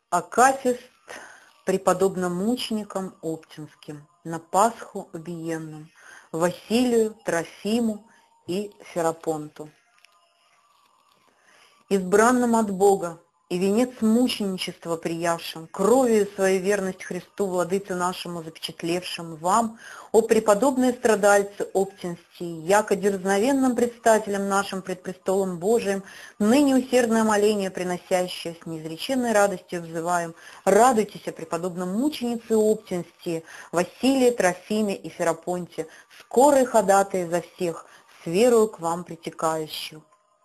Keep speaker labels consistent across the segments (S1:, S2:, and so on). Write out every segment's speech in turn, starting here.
S1: Акафист преподобным мученикам Оптинским на Пасху убиенным, Василию, Трофиму и Ферапонту. Избранным от Бога и венец мученичества приявшим, кровью свою верность Христу, Владыце нашему запечатлевшим, вам, о преподобные страдальцы Оптинские, яко дерзновенным предстателем нашим пред престолом Божиим, ныне усердное моление приносящее, с неизреченной радостью взываем, радуйтесь, о преподобном мученице Оптинские, Василия, Трофиме и Ферапонте, скорые ходатые за всех, с верою к вам притекающих.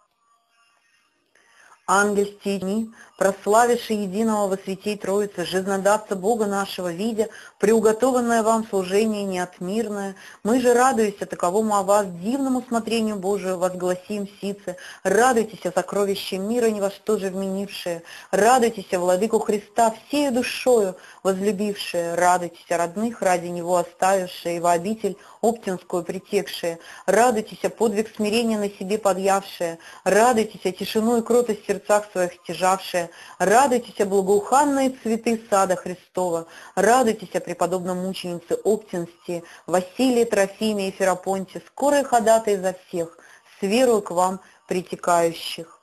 S1: Ангельские дни, прославившие единого во святей Троицы, жизнодавца Бога нашего, видя, приуготованное вам служение неотмирное, мы же, радуясь таковому о вас, дивному смотрению Божию, возгласим сице, радуйтесь о сокровище мира, ни во что же вменившее, радуйтесь о владыку Христа, всею душою возлюбившие, радуйтесь о родных, ради него оставившие, во обитель Оптинскую притекшие, радуйтесь о подвиг смирения на себе подъявшие, радуйтесь о тишину и кротость в сердцах своих стяжавшие, радуйтесь о благоуханные цветы сада Христова, радуйтесь о преподобном мученице Оптинсти, Василии, Трофиме и Ферапонте, скорые ходатые за всех, с верою к вам притекающих.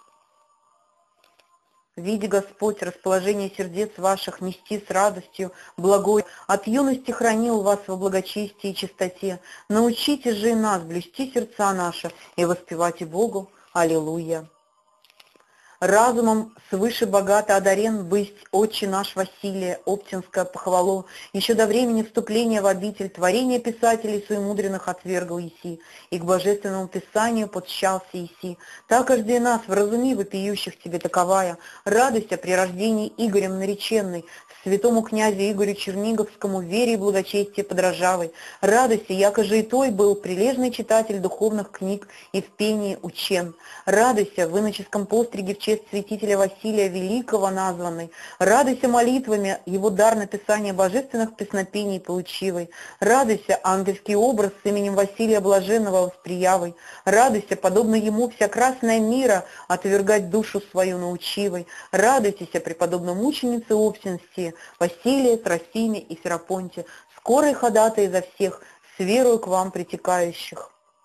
S1: Видя, Господь, расположение сердец ваших нести с радостью благой, от юности хранил вас во благочестии и чистоте. Научите же и нас блюсти сердца наши и воспевать и Богу. Аллилуйя. Разумом свыше богато одарен бысть отче наш Василия, Оптинское похвалу, еще до времени вступления в обитель творения писателей суемудренных отвергл еси, и к божественному писанию подщался еси. Так каждый нас, вразуми вопиющих тебе таковая, радуйся при рождении Игорем нареченной, святому князю Игорю Черниговскому, вере и благочестие подражавой. Радуйся, якоже и той был прилежный читатель духовных книг и в пении учен. Радуйся, в иноческом постриге в честь святителя Василия Великого названный. Радуйся молитвами, его дар написания божественных песнопений получивой. Радуйся, ангельский образ с именем Василия Блаженного восприявой. Радуйся, подобно ему вся красная мира отвергать душу свою научивой. Радуйтесь, о преподобном мученице Оптинсти, Василия, Трофиме и Ферапонте, скорые ходатые за всех, с верою к вам притекающих.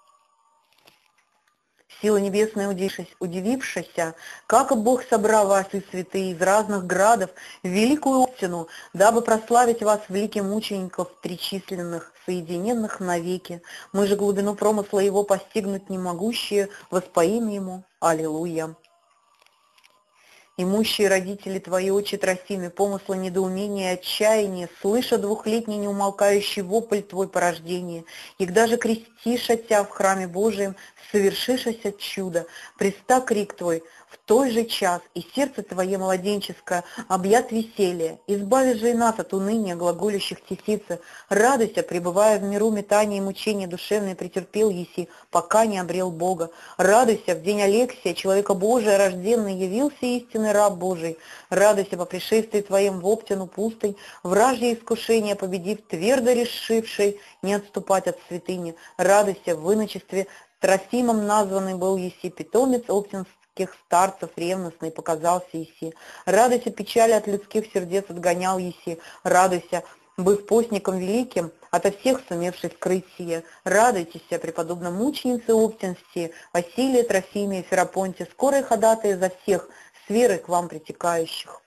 S1: Сила небесная, удивившаяся, как Бог собрал вас и святые из разных градов в великую Оптину, дабы прославить вас, великих мучеников, тричисленных, соединенных навеки. Мы же глубину промысла его постигнуть не могущие, воспоим ему. Аллилуйя. Имущие родители твои, отче Трофиме, помысла недоумения и отчаяния, слыша двухлетний неумолкающий вопль твой по рождению, и даже крестишь отца в храме Божием, совершишься чудо, преста крик твой в той же час, и сердце твое младенческое объят веселье, избави же и нас от уныния глаголящих тесицы, радуйся, пребывая в миру метания и мучения душевные претерпел еси, пока не обрел Бога, радуйся, в день Алексия, человека Божия рожденный, явился истинный раб Божий, радуйся по пришествии твоим в Оптину пустой, вражье искушение победив, твердо решивший не отступать от святыни, радуйся, в иночестве Трофимом названный был еси, питомец оптинских старцев ревностный показался еси. Радуйся, печали от людских сердец отгонял еси. Радуйся, быв постником великим, ото всех сумевший скрыть сие. Радуйтесь, преподобном мученице Оптинсти, Василия, Трофиме и Ферапонте, скорые ходатые за всех, с верой к вам притекающих.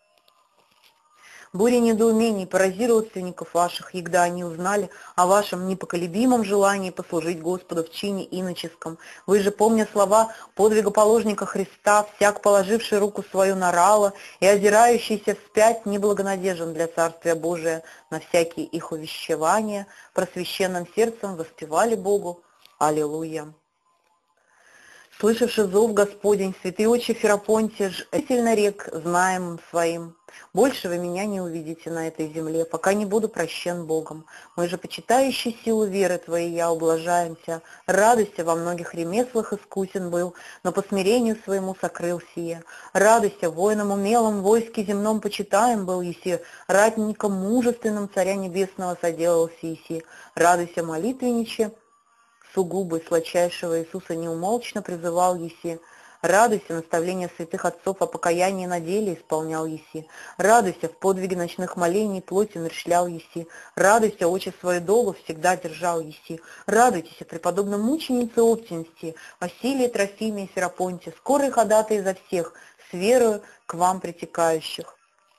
S1: Буря недоумений порази родственников ваших, егда они узнали о вашем непоколебимом желании послужить Господу в чине иноческом. Вы же, помня слова подвигоположника Христа, всяк положивший руку свою на рало и озирающийся вспять неблагонадежен для Царствия Божия, на всякие их увещевания, просвященным сердцем воспевали Богу. Аллилуйя. Слышавши зов Господень, святый отче Ферапонте, сильно рек знаем своим, больше вы меня не увидите на этой земле, пока не буду прощен Богом. Мы же, почитающие силу веры твоей, я ублажаемся, радуйся, во многих ремеслах искусен был, но по смирению своему сокрыл сие. Радуйся, воином умелым, в войске земном почитаем был еси, ратником мужественным царя небесного соделался еси. Радуйся, молитвенниче, сугубый сладчайшего Иисуса неумолчно призывал еси. Радуйся, наставления святых отцов о покаянии на деле исполнял еси. Радуйся, в подвиге ночных молений плоть умерщвлял еси. Радуйся, очи свою долу всегда держал еси. Радуйтесь, преподобном мученице Оптинсти, Василии, Трофиме и Ферапонте, скорый ходатай изо всех, с верою к вам притекающих.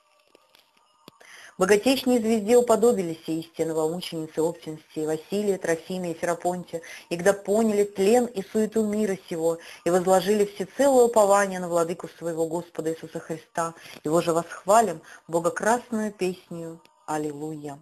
S1: Богатейшней звезде уподобились истинного мученицы Оптинсти, Василия, Трофимия и Ферапонте, и когда поняли тлен и суету мира сего, и возложили всецелое упование на владыку своего Господа Иисуса Христа, его же восхвалим богокрасную песню «Аллилуйя».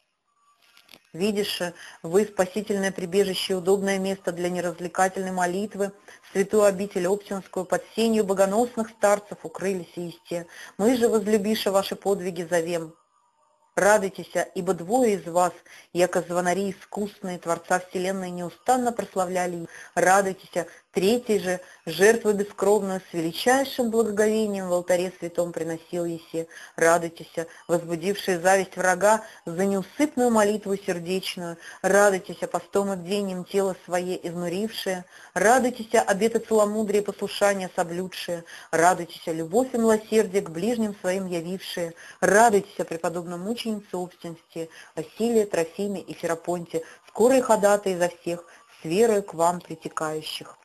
S1: Видишь вы спасительное прибежище и удобное место для неразвлекательной молитвы, святую обитель Оптинскую под сенью богоносных старцев укрылись исте. Мы же, возлюбиша ваши подвиги, зовем. Радуйтесь, ибо двое из вас, яко звонари искусные, Творца Вселенной неустанно прославляли. Радуйтесь, третий же, жертву бескровную с величайшим благоговением в алтаре святом приносил еси. Радуйтесь, возбудившие зависть врага за неусыпную молитву сердечную. Радуйтесь, постом и бдением тело свое изнурившее. Радуйтесь, обеты целомудрия и послушания соблюдшие. Радуйтесь, любовь и милосердие к ближним своим явившие. Радуйтесь, преподобном мученице Оптинсти, Василия, Трофиме и Ферапонте, скорые ходатай изо всех, с верою к вам притекающих.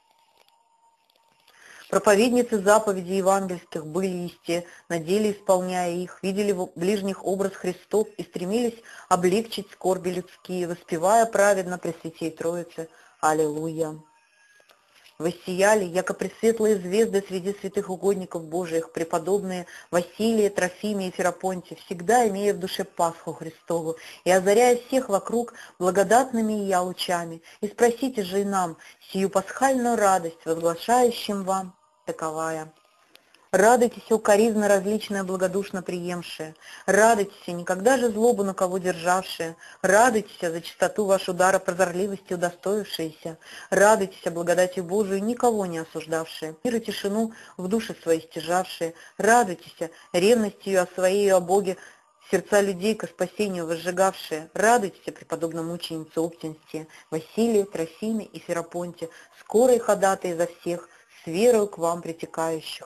S1: Проповедницы заповедей евангельских были исти, на деле исполняя их, видели в ближних образ Христов и стремились облегчить скорби людские, воспевая праведно Пресвятей Троицы. Аллилуйя! Воссияли, яко пресветлые звезды среди святых угодников Божиих, преподобные Василия, Трофимия и Ферапонте, всегда имея в душе Пасху Христову и озаряя всех вокруг благодатными ее лучами. И спросите же и нам сию пасхальную радость, возглашающим вам таковая. Радуйтесь, укоризна различная благодушно приемшая. Радуйтесь, никогда же злобу на кого державшие. Радуйтесь за чистоту вашу дара прозорливости удостоившиеся. Радуйтесь, благодатью Божию никого не осуждавшие. Мир и тишину в душе своей стяжавшие. Радуйтесь, ревностью о своей и о Боге сердца людей ко спасению возжигавшие. Радуйтесь, преподобном мученице Оптинсти, Василию, Трофиме и Ферапонте, скорой ходатай за всех, с верою к вам притекающих.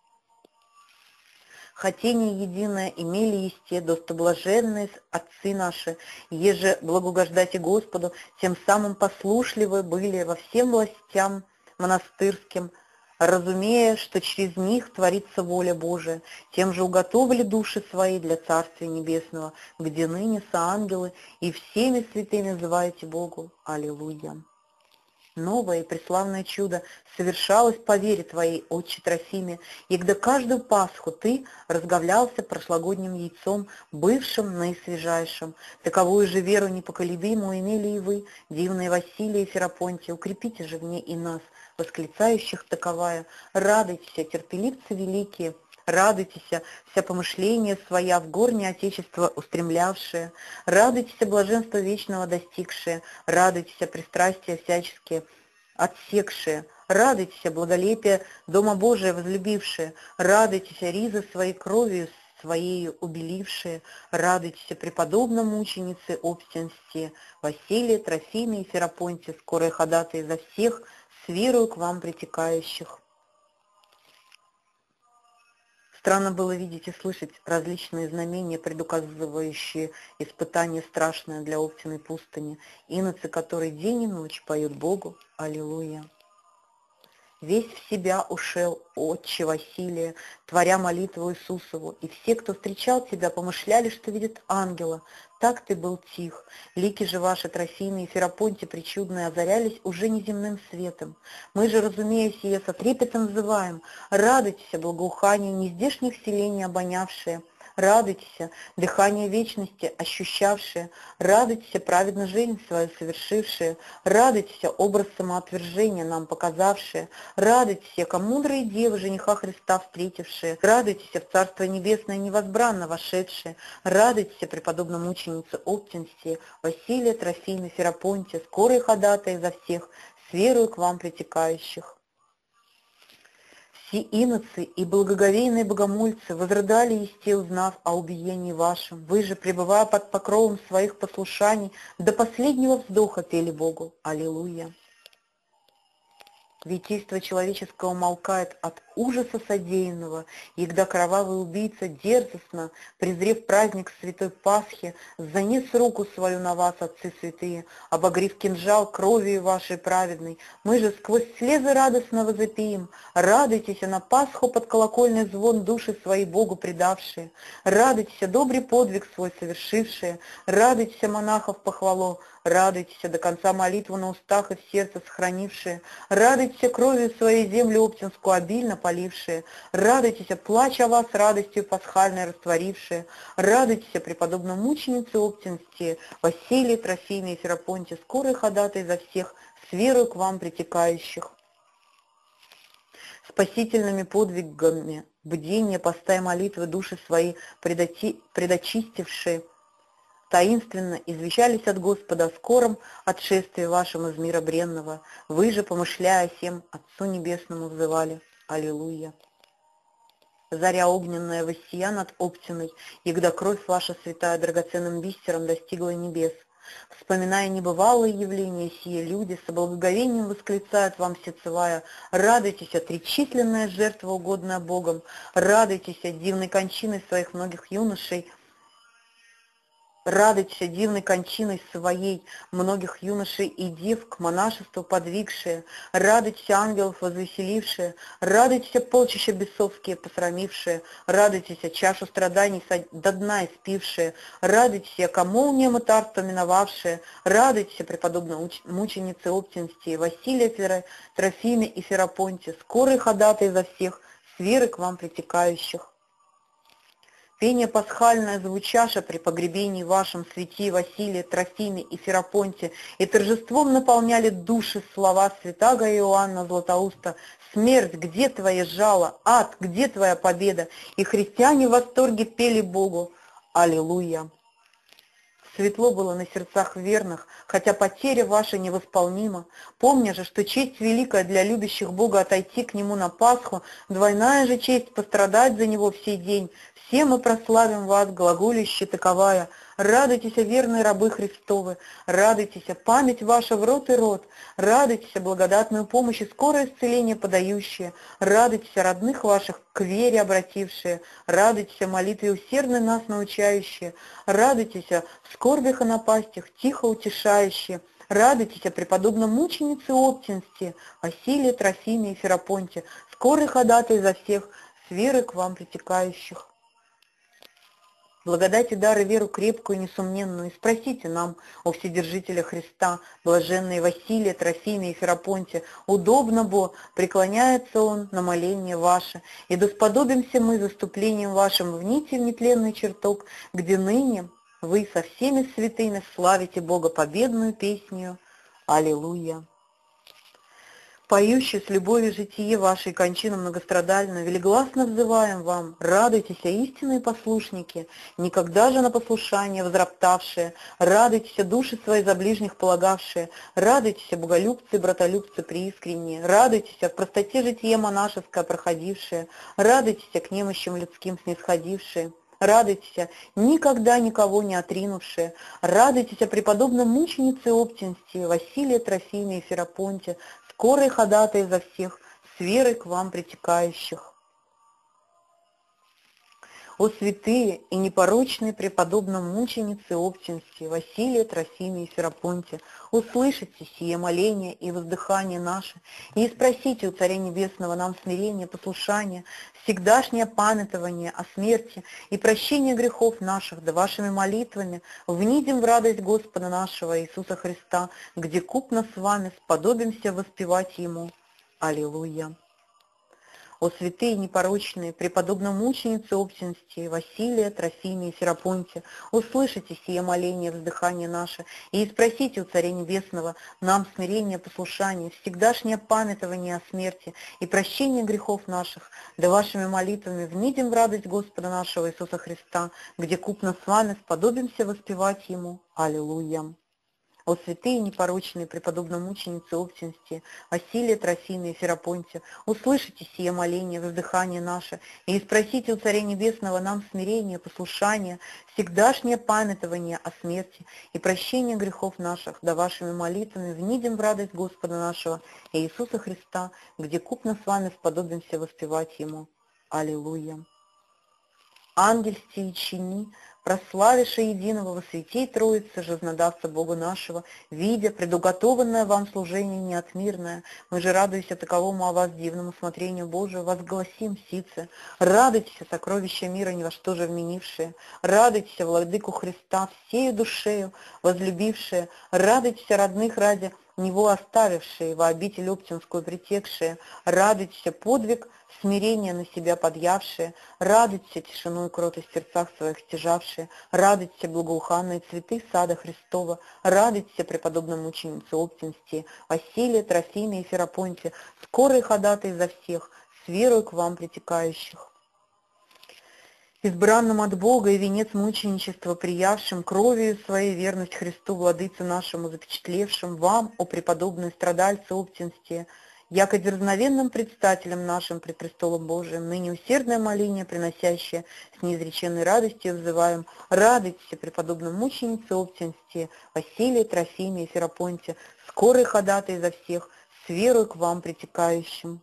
S1: Хотение единое имели есте, достоблаженные отцы наши, еже благугождайте Господу, тем самым послушливы были во всем властям монастырским, разумея, что через них творится воля Божия, тем же уготовили души свои для Царствия Небесного, где ныне соангелы и всеми святыми взываете Богу. Аллилуйя! Новое и преславное чудо совершалось по вере твоей, отче Трофиме, и когда каждую Пасху ты разговлялся прошлогодним яйцом, бывшим наисвежайшим. Таковую же веру непоколебимую имели и вы, дивные Василий и Ферапонте, укрепите же в ней и нас, восклицающих таковая. Радуйтесь, терпеливцы великие, радуйтесь, вся помышления своя в горнее Отечество устремлявшие, радуйтесь, блаженства вечного достигшие, радуйтесь, пристрастия всяческие отсекшие, радуйтесь, благолепие Дома Божия возлюбившие, радуйтесь, ризы своей кровью своей убелившие, радуйтесь, преподобном мученице Оптинсти, Василия, Трофиме и Ферапонте, скорые ходатай за всех, с верою к вам притекающих. Странно было видеть и слышать различные знамения, предуказывающие испытание страшное для Оптиной пустыни, иноцы, которые день и ночь поют Богу «Аллилуйя». Весь в себя ушел отче Василия, творя молитву Иисусову, и все, кто встречал тебя, помышляли, что видят ангела. Так ты был тих. Лики же ваши, Трофиме и Ферапонте причудные, озарялись уже неземным светом. Мы же, разумея сие, со трепетом взываем: радуйтесь, благоухание нездешних селений обонявшие, радуйтесь, дыхание вечности ощущавшие, радуйтесь, праведно жизнь свою совершившие, радуйтесь, образ самоотвержения нам показавшие, радуйтесь, яко мудрые девы жениха Христа встретившие, радуйтесь, в Царство Небесное невозбранно вошедшие, радуйтесь, преподобном мученице Оптинсти, Василия, Трофиме, Ферапонте, скорые ходатай за всех, с верою к вам притекающих. Все иноцы и благоговейные богомольцы возрыдали есте, узнав о убиении вашем. Вы же, пребывая под покровом своих послушаний, до последнего вздоха пели Богу «Аллилуйя». Витийство человеческое умолкает от ужаса содеянного, и когда кровавый убийца дерзостно, презрев праздник святой Пасхи, занес руку свою на вас, отцы святые, обогрев кинжал кровью вашей праведной, мы же сквозь слезы радостно возопием: радуйтесь на Пасху под колокольный звон души свои Богу предавшие, радуйтесь, добрый подвиг свой совершившие, радуйтесь, монахов похвалу, радуйтесь, до конца молитву на устах и в сердце сохранившие, радуйтесь, кровью своей землю Оптинскую обильно полившие, радуйтесь, плач о вас радостью пасхальной растворившие, радуйтесь, преподобной мученице Оптинские, Василий, Трофимий и Ферапонте, скорый ходатай за всех, с верою к вам притекающих. Спасительными подвигами бдения, поста и молитвы души свои предочистившие, таинственно извещались от Господа о скором отшествии вашем из мира бренного. Вы же, помышляя всем, Отцу Небесному взывали. Аллилуйя. Заря огненная воссия над Оптиной, егда кровь ваша святая драгоценным бисером достигла небес. Вспоминая небывалые явления сие, люди с благоговением восклицают вам всецевая: радуйтесь, тречисленная жертва, угодная Богом, радуйтесь дивной кончиной своих многих юношей, радуйтесь дивной кончиной своей многих юношей и дев к монашеству подвигшие, радуйтесь ангелов возвеселившие, радуйтесь полчища бесовские посрамившие, радуйтесь чашу страданий до дна испившие, радуйтесь молниям и тарт поминовавшие, радуйтесь преподобной мученицы Оптинские, Василия, Трофиме и Ферапонте, скорый ходатай за всех, с веры к вам притекающих. Пение пасхальное звучаша при погребении вашем святей Василия, Трофиме и Ферапонте, и торжеством наполняли души слова святаго Иоанна Златоуста: «Смерть, где твое жало? Ад, где твоя победа?» И христиане в восторге пели Богу: «Аллилуйя». Светло было на сердцах верных, хотя потеря ваша невосполнима. Помня же, что честь великая для любящих Бога отойти к Нему на Пасху, двойная же честь пострадать за Него в сей день. Все мы прославим вас, глаголище таковая: радуйтесь, верные рабы Христовы, радуйтесь, память ваша в род и род, радуйтесь, благодатную помощь и скорое исцеление подающие, радуйтесь, родных ваших к вере обратившие, радуйтесь, молитве усердной нас научающие, радуйтесь, в скорбях и напастях тихо утешающие, радуйтесь, преподобном мученице Оптинсте, Василия, Трофиме и Ферапонте, скорый ходатай за всех, с верой к вам притекающих. Благодать и дар и веру крепкую и несомненную, и спросите нам, о Вседержителя Христа, блаженные Василия, Трофиме и Ферапонте, удобно бо, преклоняется он на моление ваше, и досподобимся мы заступлением вашим в нити в нетленный чертог, где ныне вы со всеми святыми славите Бога победную песнью. Аллилуйя. Поющие с любовью житие вашей кончину многострадальную, велигласно взываем вам: радуйтесь, истинные послушники, никогда же на послушание возроптавшие, радуйтесь, души свои за ближних полагавшие, радуйтесь, боголюбцы, братолюбцы преискренние, радуйтесь, в простоте житие монашеское проходившее, радуйтесь, к немощам людским снисходившие. Радуйтесь, никогда никого не отринувшие, радуйтесь, преподобном мученице Оптинсте, Василия, Трофиме и Ферапонте, скорый ходатай за всех, с верой к вам притекающих. О святые и непорочные преподобном мученицы Оптинсте, Василия, Трофиме и Ферапонте, услышите сие моление и воздыхание наше, и спросите у Царя Небесного нам смирение, послушание, всегдашнее памятование о смерти и прощение грехов наших, да вашими молитвами внидим в радость Господа нашего Иисуса Христа, где купно с вами сподобимся воспевать Ему. Аллилуйя. О святые непорочные, преподобно мученицы Оптинсте, Василия, Трофиме и Ферапонте, услышите сие моление, вздыхание наше, и спросите у Царя Небесного нам смирение, послушание, всегдашнее памятование о смерти и прощение грехов наших, да вашими молитвами внидим в радость Господа нашего Иисуса Христа, где купно с вами сподобимся воспевать Ему. Аллилуйя. о святые непорочные преподобномученицы Оптинские, Василия, Трофима и Ферапонте, услышите сие моление, воздыхание наше, и спросите у Царя Небесного нам смирение, послушание, всегдашнее памятование о смерти и прощение грехов наших, да вашими молитвами внидим в радость Господа нашего Иисуса Христа, где купно с вами сподобимся воспевать Ему. Аллилуйя. Ангельсти и чини, прославиша единого во святей Троицы, жизнодавца Бога нашего, видя предуготованное вам служение неотмирное, мы же, радуясь таковому о вас дивному смотрению Божию, возгласим сице, радуйтесь, сокровища мира ни во что же вменившие, радуйтесь, владыку Христа всею душею возлюбившие, радуйтесь, родных ради Него оставившие, во обитель Оптинскую притекшие, радуйтесь, подвиг смирение на себя подъявшие, радуйтесь, тишину и кротость в сердцах своих стяжавшие, радуйтесь, благоуханные цветы сада Христова, радуйтесь, преподобным мученице Оптинстии, Василия, Трофиме и Ферапонте, скорые ходатай за всех, с верою к вам притекающих. Избранным от Бога и венец мученичества приявшим, кровью своей верность Христу, Владыце нашему, запечатлевшим вам, о преподобные страдальцы Оптинстие, яко дерзновенным предстателем нашим пред престолом Божиим, ныне усердное моление, приносящее с неизреченной радостью, взываем, радуйтесь, преподобным мученице Оптинстие, Василия, Трофиме и Ферапонте, скорый ходатай за всех, с верою к вам притекающим.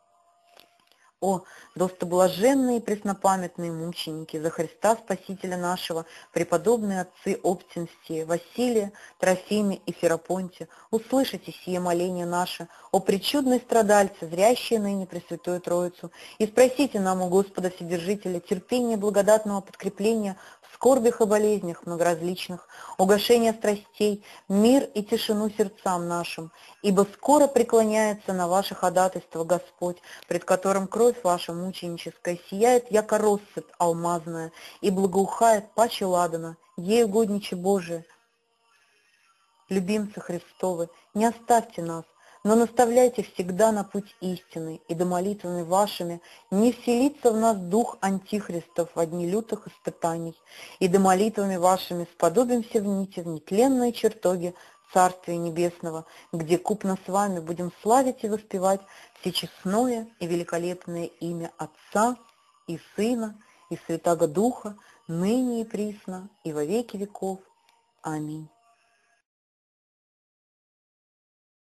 S1: О, достоблаженные и преснопамятные мученики, за Христа Спасителя нашего, преподобные отцы Оптинстие, Василия, Трофиме и Ферапонте, услышите сие моление наше, о пречудной страдальце, зрящие ныне Пресвятую Троицу, и спросите нам у Господа Вседержителя терпение благодатного подкрепления в скорбях и болезнях многоразличных, угошение страстей, мир и тишину сердцам нашим, ибо скоро преклоняется на ваше ходатайство Господь, пред которым кровь ваша мученическая сияет, яко россыпь алмазная, и благоухает паче ладана, ей угодниче Божие. Любимцы Христовы, не оставьте нас, но наставляйте всегда на путь истины, и до молитвами вашими не вселится в нас дух антихристов в дни лютых испытаний, и до молитвами вашими сподобимся в нетленные чертоги Царствия Небесного, где купно с вами будем славить и воспевать всечестное и великолепное имя Отца и Сына и Святаго Духа, ныне и присно, и во веки веков. Аминь.